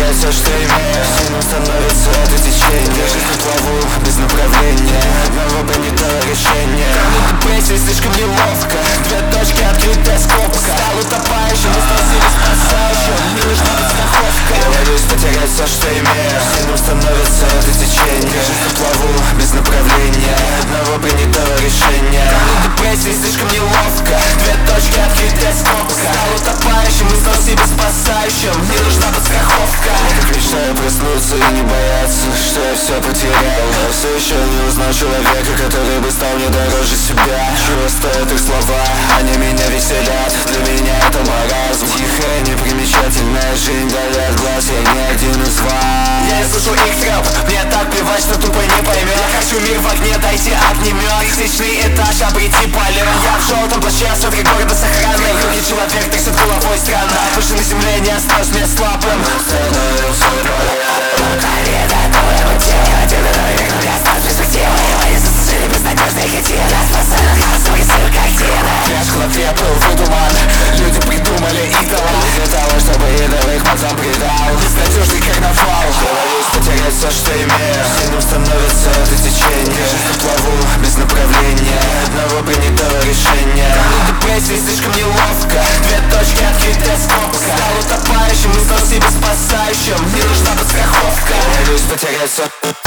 потерять все, что имею. Сильным становится это течение. Жизнь на плаву, без направления, одного принятого решения. Камни депрессии, слишком неловко. Две точки, открытая скобка. Стал утопающим, мы спросили спасающим. Мне нужна подстраховка. Я боюсь потерять все, что имею. Сильным становится это течение. Жизнь на плаву, без направления, одного принятого решения. Камни депрессии, слишком неловко. Две точки, открытая скобка. Стал утопающим, мы стал себе спасающим. Мне нужна подстраховка. Я как мечтаю проснуться и не бояться, что я все потерял. Я все еще не узнал человека, который бы стал мне дороже себя. Чего стоят их слова, они меня веселят. Для меня это маразм. Тихая, непримечательная жизнь вдали от глаз, я не один из вас. Я не слушал их трэп, мне так плевать, что тупо не поймет. Я хочу мир в огне, дойти огнемет. Тысячный этаж, обойти полет. Я в желтом плаще, в центре города с охраной. Руки человек трясет головой странно. Выше на земле не осталось мне слабым. Становился я был выдуман, люди придумали идола для того, чтобы идол их потом предал. Безнадежный карнавал. Я боюсь потерять все, что имею. Сильным становится это течение. Жизнь на плаву, без направления, одного принятого решения. Камни депрессии, слишком неловко. Две точки, открытая скобка. Стал утопающим и стал себе спасающим. Мне нужна подстраховка. Я боюсь потерять все.